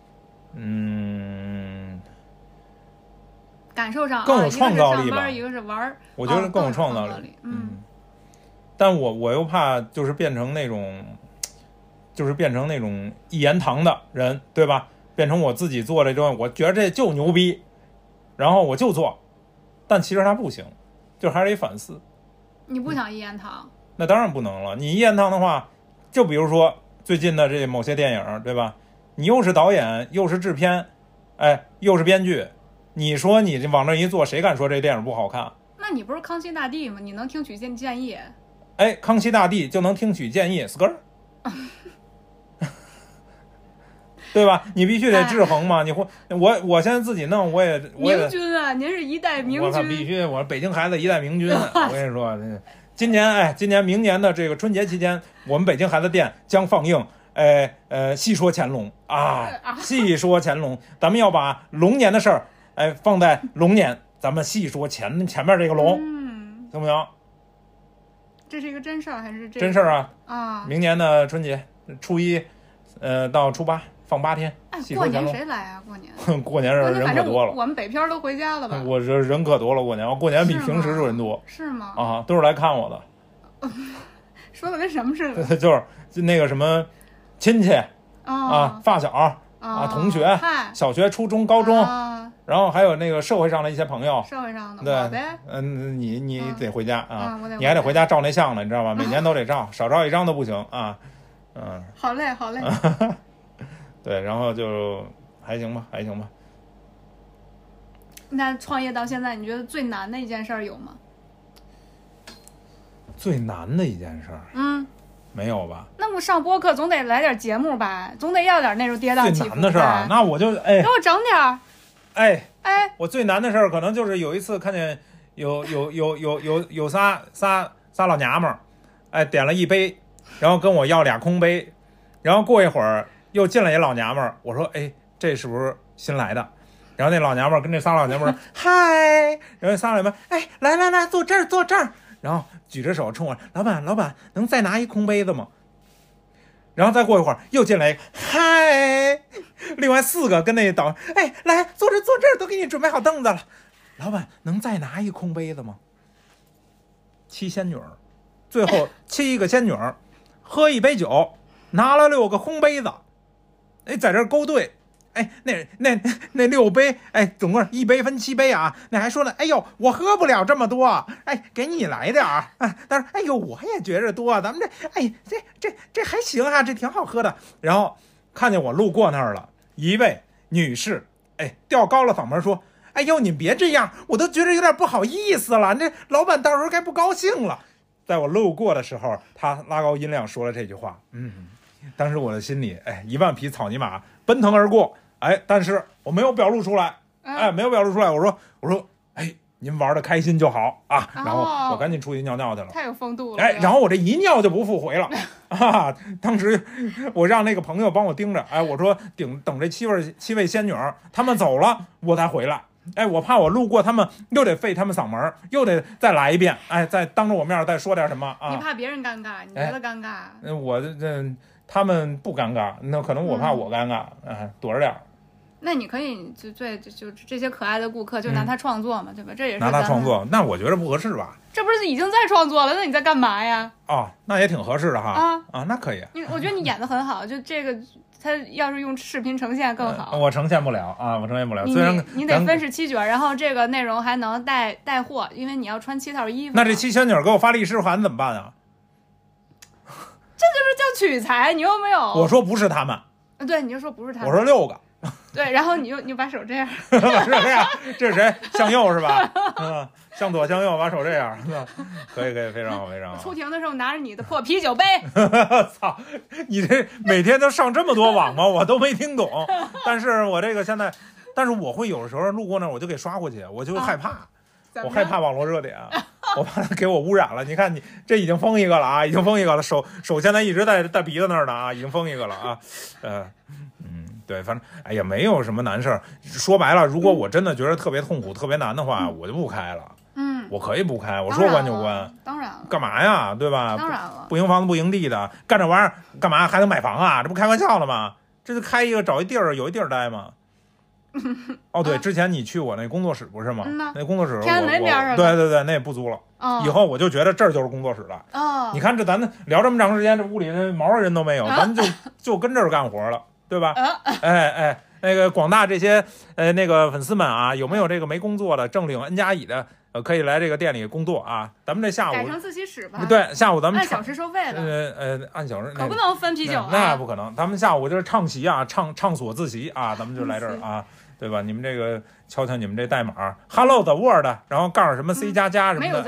嗯，
感受上
更有创造力吧。
一个是玩儿，
我觉得更有创造力。
哦、力嗯，
嗯但我我又怕就是变成那种，就是变成那种一言堂的人，对吧？变成我自己做这东西，我觉得这就牛逼，然后我就做，但其实它不行，就还是一反思。
你不想一言堂？
那当然不能了。你一言堂的话，就比如说最近的这某些电影，对吧？你又是导演，又是制片，哎，又是编剧，你说你往那一坐，谁敢说这电影不好看？
那你不是康熙大帝吗？你能听取建建议？
哎，康熙大帝就能听取建议，skr。 对吧？你必须得制衡嘛。你会我我现在自己弄，我也我也
明君啊，您是一代明君，
我必须我北京孩子一代明君。我跟你说，今年哎，今年明年的这个春节期间，我们北京孩子店将放映。哎呃，细说乾隆啊，细说乾隆，咱们要把龙年的事儿，哎，放在龙年，咱们细说前前面这个龙，
嗯，
行不行？
这是一个真事儿还是这
真事儿啊？
啊，
明年的春节初一，呃，到初八放八天。
哎，过年谁来啊？过年？
过年人人可多了。
我们北漂都回家了吧？
我这人可多了，过年，过年比平时人多。
是吗？
啊，都是来看我的。
说的跟什么似的？
就是就那个什么。亲戚、
哦、
啊，发小、哦、啊，同学，小学、初中、高中、哦，然后还有那个社会上的一些朋友，
社会上的，
对，嗯，你你得回家啊，
嗯、
你还得回家照那相呢，你知道吧？每年都得照，少照一张都不行啊，嗯。
好嘞，好嘞。
对，然后就还行吧，还行吧。
那创业到现在，你觉得最难的一件事有吗？
最难的一件事，
嗯。
没有吧？
那我上播客总得来点节目吧，总得要点那种跌宕起伏。
最难的事儿，那我就哎，
给我整点儿。
哎
哎，
我最难的事儿可能就是有一次看见有有有有有有仨仨仨老娘们儿，哎，点了一杯，然后跟我要俩空杯，然后过一会儿又进来一老娘们儿，我说哎，这是不是新来的？然后那老娘们儿跟这仨老娘们儿说嗨，然后那仨老娘们儿哎，来来来，坐这儿坐这儿。然后举着手冲我，老板，老板，能再拿一空杯子吗？然后再过一会儿又进来一个，嗨，另外四个跟那导，哎，来坐这坐这儿，都给你准备好凳子了。老板，能再拿一空杯子吗？七仙女儿，最后七个仙女儿喝一杯酒，拿了六个空杯子，哎，在这勾兑。哎，那那那六杯，哎，总共一杯分七杯啊。那还说呢，哎呦，我喝不了这么多，哎，给你来点儿。哎，但是，哎呦，我也觉着多，咱们这，哎，这这这还行啊，这挺好喝的。然后看见我路过那儿了，一位女士，哎，调高了嗓门说，哎呦，你别这样，我都觉得有点不好意思了，这老板到时候该不高兴了。在我路过的时候，她拉高音量说了这句话，嗯，当时我的心里，哎，一万匹草泥马奔腾而过。哎，但是我没有表露出来，哎，没有表露出来。我说，我说，哎，您玩的开心就好啊。然后我赶紧出去尿尿去了，
太有风度了。
哎，然后我这一尿就不复回了啊！当时我让那个朋友帮我盯着，哎，我说等等这七位七位仙女儿他们走了，我才回来。哎，我怕我路过他们又得费他们嗓门，又得再来一遍，哎，再当着我面再说点什么啊？
你怕别人尴尬，你觉得尴尬？
哎、我这他们不尴尬，那可能我怕我尴尬，嗯、哎，躲着点。
那你可以就对就就这些可爱的顾客就拿他创作嘛，嗯、对吧？这也是
拿他创作，那我觉得不合适吧？
这不是已经在创作了？那你在干嘛呀？
哦，那也挺合适的哈。
啊
啊，那可以。
你我觉得你演的很好，就这个他要是用视频呈现更好。
呃、我呈现不了啊，我呈现不了。
你
虽然
你得分饰七角，然后这个内容还能带带货，因为你要穿七套衣服。
那这七仙女给我发律师函怎么办啊？
这就是叫取材，你有没有？
我说不是他们。
对，你就说不是他们。
我说六个。
对，然后你就你就把手这样，
把手这样，这是谁？向右是吧？嗯，向左向右，把手这样，可以可以，非常好非常好。
出庭的时候拿着你的破啤酒杯，
操！你这每天都上这么多网吗？我都没听懂。但是我这个现在，但是我会有的时候路过那儿，我就给刷过去，我就害怕，啊、我害怕网络热点，我怕它给我污染了。你看你这已经封一个了啊，已经封一个了，手手现在一直在在鼻子那儿呢啊，已经封一个了啊，呃。对，反正哎呀，没有什么难事儿。说白了，如果我真的觉得特别痛苦、嗯、特别难的话，嗯、我就不开了。嗯，我可以不开，我说关就关。
当然了。
干嘛呀？对吧？
当然了。
不营房子不营地的，干这玩意儿干嘛？还能买房啊？这不开玩笑了吗？这就开一个，找一地儿，有一地儿待嘛。哦，对，啊、之前你去我那工作室不是吗？
嗯、
那工作室
天安门边上。
对对对，那也不租了。哦、以后我就觉得这儿就是工作室了。哦。你看这咱聊这么长时间，这屋里毛人都没有，啊、咱们就就跟这儿干活了，对吧？啊、哎哎。那个广大这些呃那个粉丝们啊，有没有这个没工作的正领 N 加乙的，呃，可以来这个店里工作啊？咱们这下午
改成自习室吧。
对，下午咱们
按小时收费的。
呃呃，按小时
可不能分啤酒啊。
那不可能，咱们下午就是唱习啊，唱唱所自习啊，咱们就来这儿啊，对吧？你们这个敲敲你们这代码 ，Hello the world， 然后告诉什么 C 加加什么的。
没有的。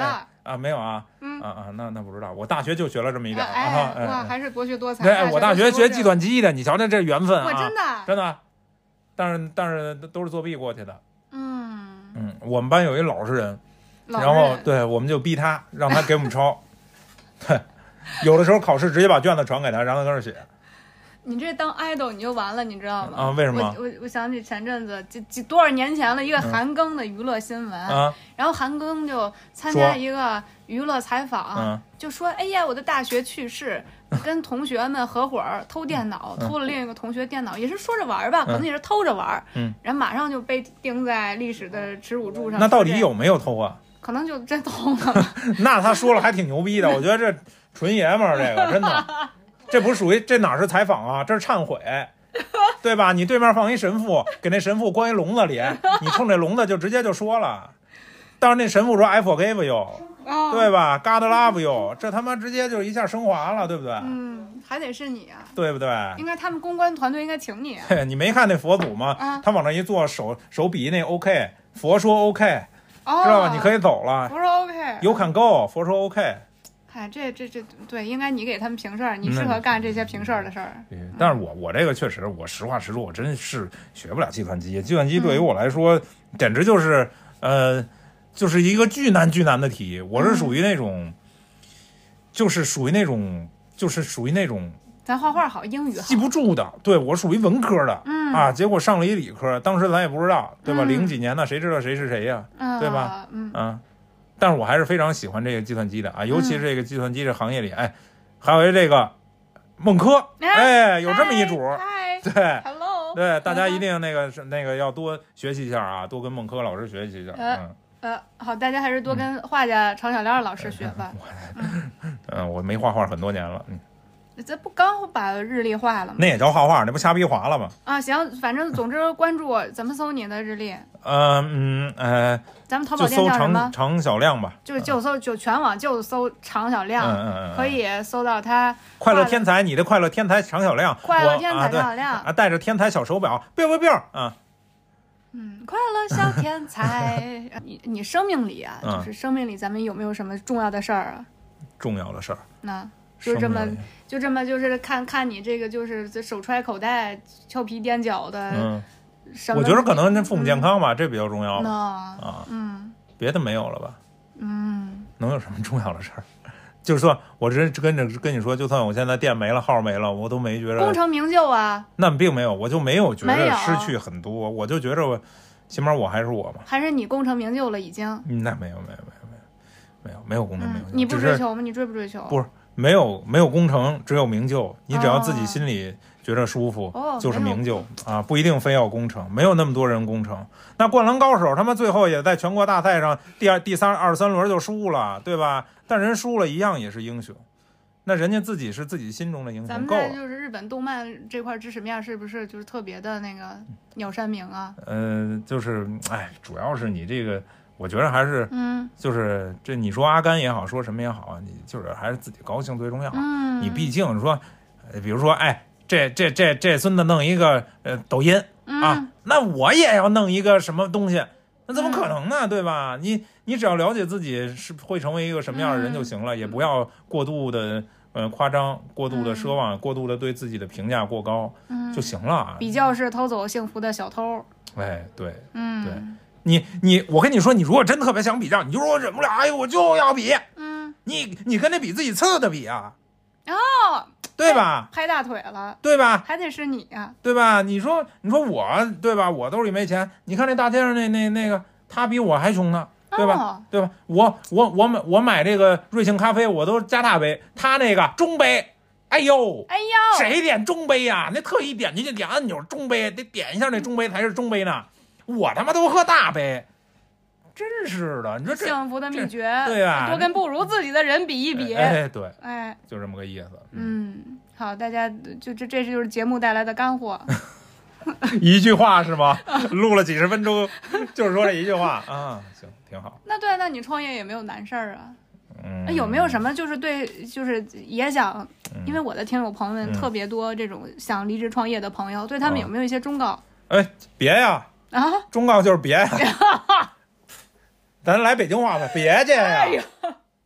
啊，没有啊，
嗯
啊啊，那那不知道，我大学就学了这么一点。
哎，
啊哎、
哇，还是博学多才。
对，我大学学计算机的，你瞧瞧这缘分啊，
我真的
真的，但是但是都是作弊过去的。
嗯
嗯，我们班有一老实人，
老
然后对我们就逼他，让他给我们抄。对，有的时候考试直接把卷子传给他，让他跟着写。
你这当 idol 你就完了，你知道吗？
啊，为什么？
我我我想起前阵子几几多少年前了一个韩庚的娱乐新闻，
嗯、
然后韩庚就参加一个娱乐采访，
嗯、
就说：“哎呀，我的大学趣事，跟同学们合伙偷电脑，
嗯、
偷了另一个同学电脑，也是说着玩吧，
嗯、
可能也是偷着玩，
嗯，
然后马上就被钉在历史的耻辱柱上。
那到底有没有偷啊？
可能就真偷了。
那他说了还挺牛逼的，我觉得这纯爷们儿，这个真的。”这不是属于这哪是采访啊，这是忏悔，对吧？你对面放一神父，给那神父关一笼子里，你冲这笼子就直接就说了。当时那神父说 I forgive you，、哦、对吧 ？God love you， 这他妈直接就一下升华了，对不对？
嗯，还得是你啊，
对不对？
应该他们公关团队应该请你、啊。
对，你没看那佛祖吗？啊、他往那一坐，手手比那 OK， 佛说 OK，、哦、知道吧？你可以走了。
佛说 OK，You
can go， 佛说 OK。
哎，这这这对，应该你给他们平事儿，你适合干这些平事儿的事儿、
嗯。但是我我这个确实，我实话实说，我真是学不了计算机。计算机对于我来说，嗯、简直就是呃，就是一个巨难巨难的题。我是属于那种，嗯、就是属于那种，就是属于那种，
咱画画好，英语好，
记不住的。对我属于文科的，
嗯
啊，结果上了一理科，当时咱也不知道，对吧？嗯、零几年的，谁知道谁是谁呀、
啊？
对吧？
嗯
啊。但是我还是非常喜欢这个计算机的啊，尤其是这个计算机这行业里，嗯、哎，还有这个孟科，哎，有这么一主，对
，Hello，
对，大家一定那个是那个要多学习一下啊，多跟孟科老师学习一下。
嗯呃，好，大家还是多跟画家常小亮老师学吧。
嗯，嗯我没画画很多年了，嗯。
这不刚把日历画了吗？
那也叫画画，那不瞎逼划了吗？
啊，行，反正总之关注我，怎么搜你的日历？
呃嗯呃，
咱们淘宝店叫什么？
常小亮吧，
就就搜就全网就搜常小亮，
嗯嗯嗯，
可以搜到他
快乐天才，你的快乐天才常小亮，
快乐天才常小亮
啊，带着天才小手表，biu biu biu 啊。
嗯，快乐小天才，你你生命里啊，就是生命里咱们有没有什么重要的事儿啊？
重要的事儿，
那。就这么，就这么，就是看看你这个，就是手揣口袋、俏皮踮脚的。
嗯，我觉得可能这父母健康吧，嗯、这比较重要。
啊，
嗯，别的没有了吧？
嗯，
能有什么重要的事儿？就算我这跟着跟你说，就算我现在店没了、号没了，我都没觉得
功成名就啊。
那并没有，我就没有觉得失去很多，我就觉着我起码我还是我嘛。
还是你功成名就了已经？
嗯，那没有，没有，没有，没有，没有，没有功成名就。
嗯、你不追求吗？你追不追求？
不是。没有没有功成，只有名就。你只要自己心里觉得舒服，
哦、
就是名就啊，不一定非要功成。没有那么多人功成。那灌篮高手他们最后也在全国大赛上第二、第三、二十三轮就输了，对吧？但人输了一样也是英雄。那人家自己是自己心中的英雄，
咱们在就是日本动漫这块知识面是不是就是特别的那个鸟山明啊？
嗯、呃，就是哎，主要是你这个。我觉得还是，
嗯，
就是这你说阿甘也好，说什么也好，你就是还是自己高兴最重要。
嗯，
你毕竟说，呃，比如说，哎，这这这这孙子弄一个呃抖音、
嗯、
啊，那我也要弄一个什么东西，那怎么可能呢？嗯、对吧？你你只要了解自己是会成为一个什么样的人就行了，嗯、也不要过度的呃夸张，过度的奢望，嗯、过度的对自己的评价过高，
嗯、
就行了。
比较是偷走幸福的小偷。
哎，对，
嗯，
对。你你我跟你说，你如果真特别想比较，你就说我忍不了，哎呦，我就要比。
嗯，
你你跟那比自己次的比啊，
哦，
对吧？
拍大腿了，
对吧？
还得是你啊，
对吧？你说你说我对吧？我兜里没钱，你看那大街上那那那个，他比我还穷呢，对吧？
哦、
对吧？我我我买我买这个瑞幸咖啡，我都加大杯，他那个中杯。哎呦，
哎呦，
谁点中杯呀、啊？那特意点进去点按钮中杯，得点一下那中杯才是中杯呢。我他妈都喝大杯，真是的！你说这
幸福的秘诀，
对吧？
多跟不如自己的人比一比。
哎，对，
哎，
就这么个意思。
嗯，嗯好，大家就这这就是节目带来的干货。
一句话是吗？录了几十分钟，就是说这一句话啊，行，挺好。
那对，那你创业也没有难事儿啊。
嗯，
有没有什么就是对，就是也想，
嗯、
因为我的听友朋友们特别多，这种想离职创业的朋友，嗯、对他们有没有一些忠告？
哎，别呀！
啊，
忠告就是别呀！咱来北京话吧，别介呀！
哎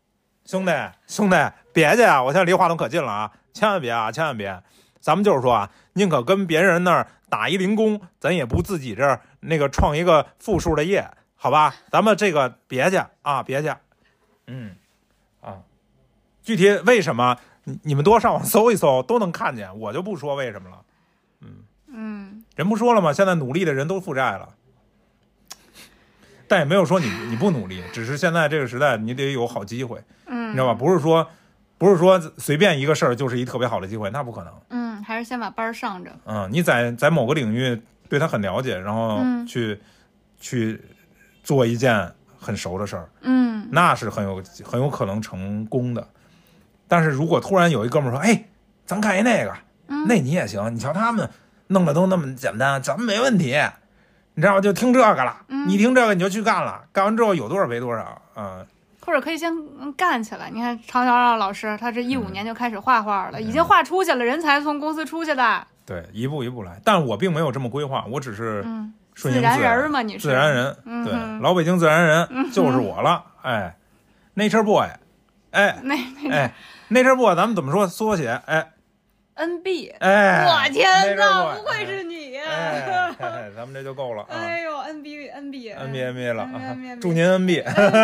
兄弟兄弟别介啊！我现在离话筒可近了啊，千万别啊，千万别！咱们就是说啊，宁可跟别人那儿打一零工，咱也不自己这儿那个创一个负数的业，好吧？咱们这个别介啊，别介。嗯，啊，具体为什么你你们多上网搜一搜都能看见，我就不说为什么了。嗯
嗯，
人不说了吗？现在努力的人都负债了。但也没有说你你不努力，只是现在这个时代你得有好机会，
嗯，
你知道吧？不是说不是说随便一个事儿就是一特别好的机会，那不可能。
嗯，还是先把班上着。
嗯，你在在某个领域对他很了解，然后去、嗯、去做一件很熟的事儿，
嗯，
那是很有很有可能成功的。但是如果突然有一哥们儿说，哎，咱干一那个，
嗯、
那你也行，你瞧他们弄的都那么简单，咱们没问题。你知道吗？就听这个了、嗯，你听这个你就去干了，干完之后有多少赔多少啊、嗯！
或者可以先干起来。你看常小让老师，他这一五年就开始画画了、嗯，已经画出去了，人才从公司出去的。
对，一步一步来。但我并没有这么规划，我只是顺应自
然人嘛，你是
自然人、
嗯。
对，老北京自然人就是我了。嗯、哎 ，Nature Boy， 哎，
那
哎 ，Nature Boy， 咱们怎么说缩写？哎。
N B，
哎，
我天哪，不愧是你呀、
啊！哎，哎咱们这就够了、啊。
哎呦 ，N B N B
N B N B 了，
N B
祝您 N B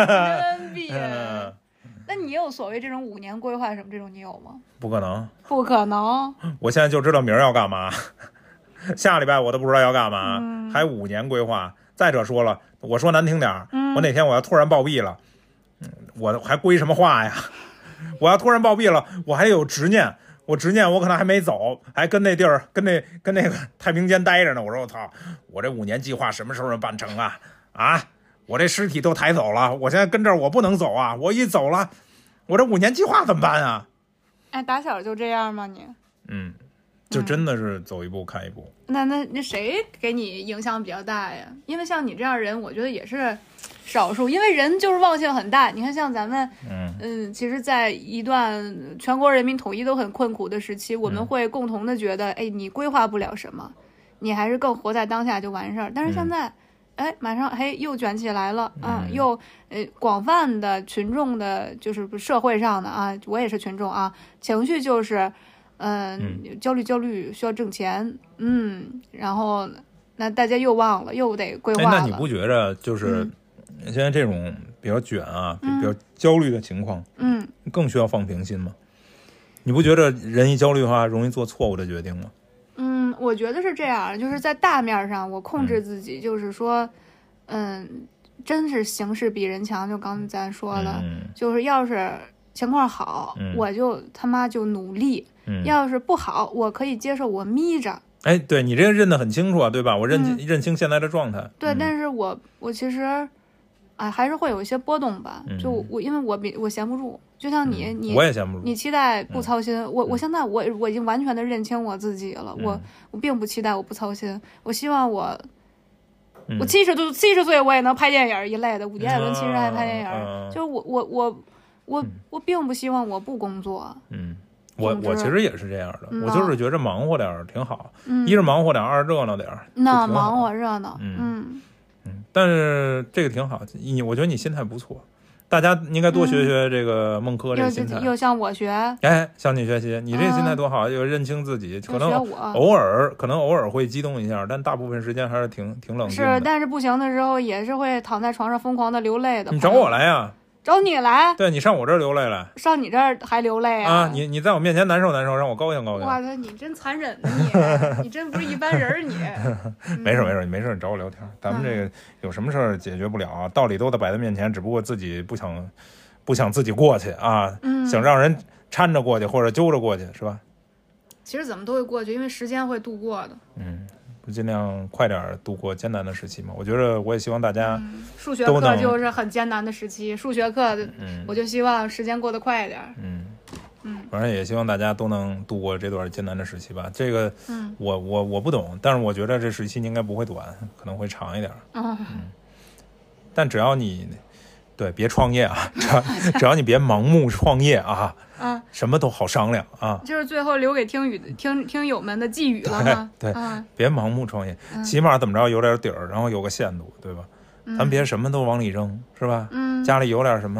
N B。那你有所谓这种五年规划什么这种你有吗？
不可能，
不可能。
我现在就知道明儿要干嘛，下礼拜我都不知道要干嘛，
嗯、
还五年规划。再者说了，我说难听点、
嗯、
我哪天我要突然暴毙了，我还规什么划呀？我要突然暴毙了，我还有执念。我执念，我可能还没走，还跟那地儿，跟那跟那个太平间待着呢。我说我操，我这五年计划什么时候能办成啊？啊，我这尸体都抬走了，我现在跟这儿我不能走啊！我一走了，我这五年计划怎么办啊？
哎，打小就这样吗你？
嗯，就真的是走一步看一步。
嗯、那那那谁给你影响比较大呀？因为像你这样人，我觉得也是少数，因为人就是忘性很大。你看，像咱们，
嗯
嗯，其实，在一段全国人民统一都很困苦的时期，我们会共同的觉得，哎，你规划不了什么，你还是更活在当下就完事儿。但是现在，哎、嗯，马上嘿又卷起来了啊，
嗯、
又呃广泛的群众的，就是社会上的啊，我也是群众啊，情绪就是。嗯，
嗯
焦虑焦虑需要挣钱，嗯，然后那大家又忘了，又得规划了。
哎，那你不觉着就是现在这种比较卷啊、
嗯、
比较焦虑的情况，
嗯，
更需要放平心吗？你不觉着人一焦虑的话容易做错误的决定吗？
嗯，我觉得是这样，就是在大面上我控制自己，嗯、就是说，嗯，真是形势比人强，就刚才咱说了，
嗯、
就是要是情况好、
嗯，
我就他妈就努力。
嗯、
要是不好，我可以接受，我眯着。
哎，对你这个认得很清楚啊，对吧？我认、嗯、认清现在的状态。
对，
嗯、
但是我我其实，哎，还是会有一些波动吧。
嗯、
就我因为我比我闲不住，就像你，
嗯、
你
我也闲不住。
你期待不操心，
嗯、
我我现在我我已经完全的认清我自己了。
嗯、
我我并不期待，我不操心。我希望我，
嗯、
我七十度七十岁我也能拍电影一类的。伍迪·艾伦七十还拍电影，
嗯、
就是我我我我、
嗯、
我并不希望我不工作。
嗯。我我其实也是这样的，
嗯、
我就是觉着忙活点儿挺好，
嗯、
一是忙活点儿，二是热闹点儿。
那忙活热闹，
嗯
嗯
嗯，但是这个挺好，你我觉得你心态不错，大家应该多学学这个孟轲这个心态。
嗯、又, 又向我学，
哎，向你学习，你这个心态多好，又、嗯、认清自己，可能偶尔可能偶尔会激动一下，但大部分时间还是挺挺冷静的。
是，但是不行的时候也是会躺在床上疯狂的流泪的。
你找我来呀。
找你来，
对你上我这儿流泪来，
上你这儿还流泪啊！
啊，你你在我面前难受难受，让我高兴高兴。
哇塞，你真残忍啊你！你真不是一般人你。
没事没事，你没事你找我聊天，咱们这个有什么事儿解决不了啊？道理都在摆在面前，只不过自己不想不想自己过去啊，
嗯、
想让人搀着过去或者揪着过去，是吧？
其实怎么都会过去，因为时间会度过的。
嗯。尽量快点度过艰难的时期嘛。我觉得我也希望大家、
嗯、数学课就是很艰难的时期，数学课、
嗯、
我就希望时间过得快一点。
嗯
嗯，
反正也希望大家都能度过这段艰难的时期吧。这个，
嗯，
我我我不懂，但是我觉得这时期应该不会短，可能会长一点。
嗯，
嗯但只要你对别创业啊，只要只要你别盲目创业啊。
啊，
什么都好商量啊，
就是最后留给听语听听友们的寄语了吗？
对，对
啊、
别盲目创业，
嗯、
起码怎么着有点底儿，然后有个限度，对吧？
嗯、
咱别什么都往里扔，是吧？
嗯，
家里有点什么，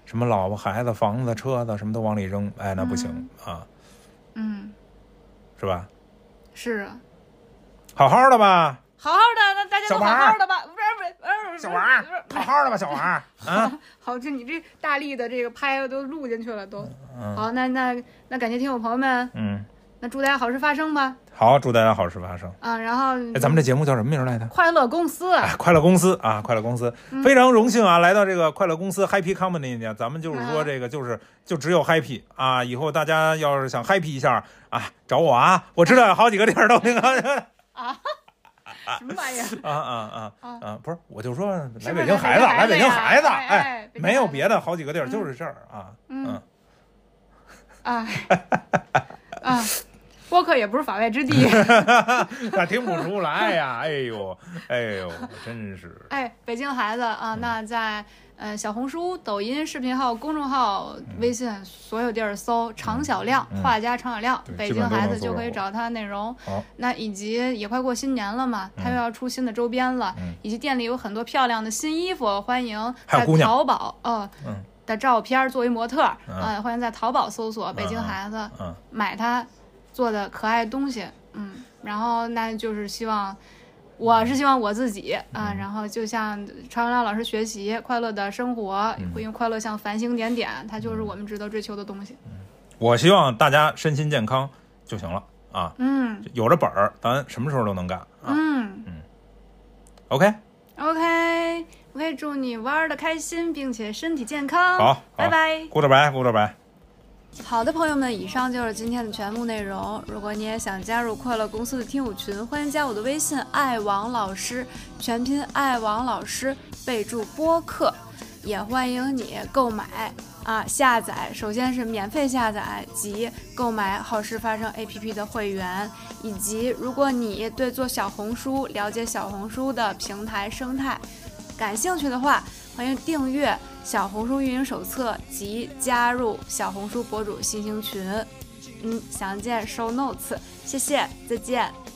什么老婆孩子房子车子什么都往里扔，哎那不行、
嗯、
啊，
嗯，
是吧？
是啊，
好好的吧，
好好的，那大家都好好的吧，不是不是不是
小王，好好的吧，小王啊。
好，这你这大力的这个拍都录进去了都。
嗯、
好，那那那感谢听友朋友们，
嗯，
那祝大家好事发生吧。
好，祝大家好事发生
啊！然后，
哎，咱们这节目叫什么名来着？
快乐公司，
哎，快乐公司啊，快乐公司，
嗯、
非常荣幸啊，来到这个快乐公司 Happy Company 呢。咱们就是说，这个就是、啊、就只有 Happy 啊，以后大家要是想 Happy 一下啊，找我啊，我知道有好几个地儿都那个
啊。什么玩意儿？
啊啊啊啊！不是，我就说来
北
京孩子，来北京孩子，
哎，
哎没有别的，好几个地儿就是这儿啊。
嗯。啊啊！播客也不是法外之地，
那听不出来呀！哎呦，哎呦，真是！
哎，北京孩子啊，那在呃小红书、抖音、视频号、公众号、微信所有地儿搜“常小亮”画家常小亮，北京孩子就可以找他内容。那以及也快过新年了嘛，他又要出新的周边了，以及店里有很多漂亮的新衣服，欢迎在淘宝哦。的照片作为模特啊、
嗯
呃，欢迎在淘宝搜索“北京孩子”，
嗯嗯、
买它做的可爱东西，嗯，然后那就是希望，我是希望我自己啊、呃，然后就像常小亮老师学习快乐的生活，
嗯、
因为快乐像繁星点点，它就是我们值得追求的东西。
嗯、我希望大家身心健康就行了啊，
嗯，
有着本儿，咱什么时候都能干啊，
嗯
嗯 ，OK
OK。我可以祝你玩的开心，并且身体健康。
好，
拜拜。
鼓着白，鼓着白。
好的，朋友们，以上就是今天的全部内容。如果你也想加入快乐公司的听友群，欢迎加我的微信爱王老师，全拼爱王老师，备注播客。也欢迎你购买啊下载，首先是免费下载及购买好事发生 A P P 的会员，以及如果你对做小红书、了解小红书的平台生态感兴趣的话，欢迎订阅小红书运营手册及加入小红书博主新星群。嗯，详见 show notes。谢谢，再见。